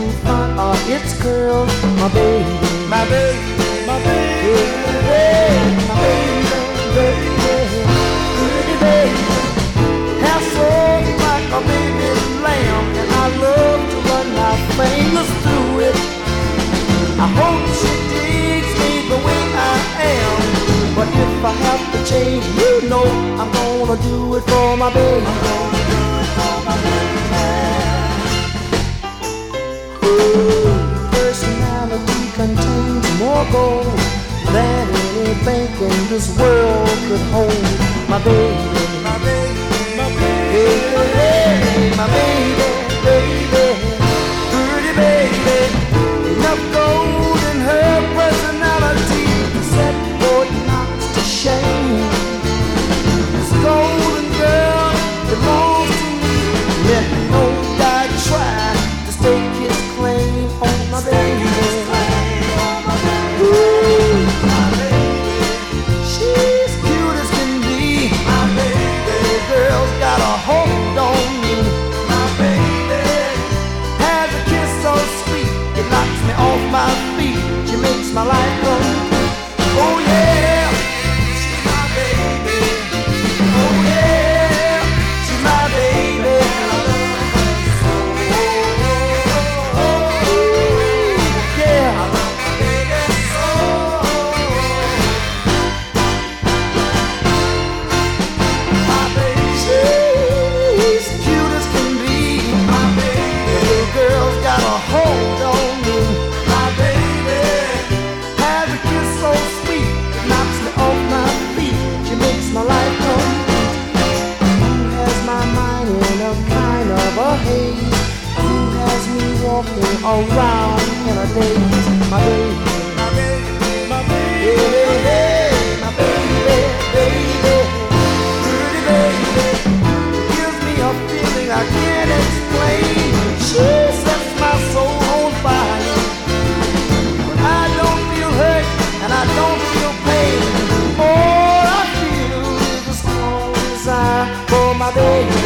front of its curls. My baby, my baby, my baby, my baby, baby, pretty baby. Hair so like a baby lamb, and I love to run my fingers through it. I hope she digs me the way I am, but if I have to change, you know I'm gonna do it for my baby. Personality contains more gold than any bank in this world could hold. My baby, my baby, my baby, hey, my baby, baby, pretty baby. Enough gold in her personality to set Fort Knox to shame. This golden girl belongs to me. Let no guy try to stake his claim on my baby. Ooh, my baby, she's cute as can be. My baby, girl's got a hold on me. My baby has a kiss so sweet it knocks me off my feet. She makes my life complete. Oh yeah, she's my baby. Oh yeah, she's my baby. Hold on me, my baby has a kiss so sweet it knocks me off my feet. She makes my life complete. Who has my mind in a kind of a haze? Who has me walking around in a daze? My baby, my baby, my baby, hey, hey, my baby, baby, pretty baby. It gives me a feeling I can't explain. She sets my soul on fire. But I don't feel hurt and I don't feel pain. All I feel is a strong desire for my baby.